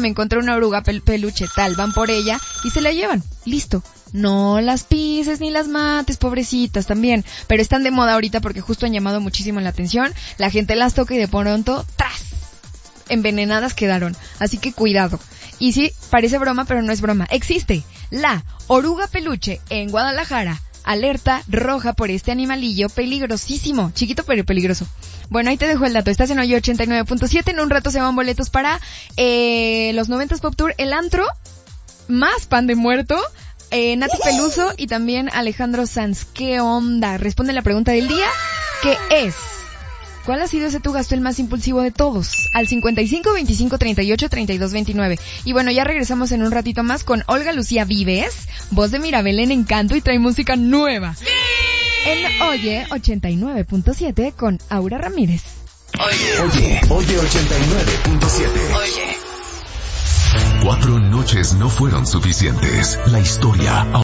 me encontré una oruga peluche tal, van por ella y se la llevan. Listo. No las pises ni las mates, pobrecitas también. Pero están de moda ahorita porque justo han llamado muchísimo la atención. La gente las toca y de pronto, ¡tras! Envenenadas quedaron. Así que cuidado. Y sí, parece broma, pero no es broma. Existe la oruga peluche en Guadalajara. Alerta roja por este animalillo peligrosísimo. Chiquito pero peligroso. Bueno, ahí te dejo el dato. Estás en Hoy 89.7. En un rato se van boletos para los 90s Pop Tour, el antro, más Pan de Muerto, Nati Peluso y también Alejandro Sanz. ¿Qué onda? Responde la pregunta del día, ¿qué es? ¿Cuál ha sido ese tu gasto el más impulsivo de todos? Al 55 25 38 32 29. Y bueno, ya regresamos en un ratito más con Olga Lucía Vives, voz de Mirabel en Encanto, y trae música nueva. ¡Sí! En Oye 89.7 con Aura Ramírez. Oye 89.7. Oye. 4 noches no fueron suficientes. La historia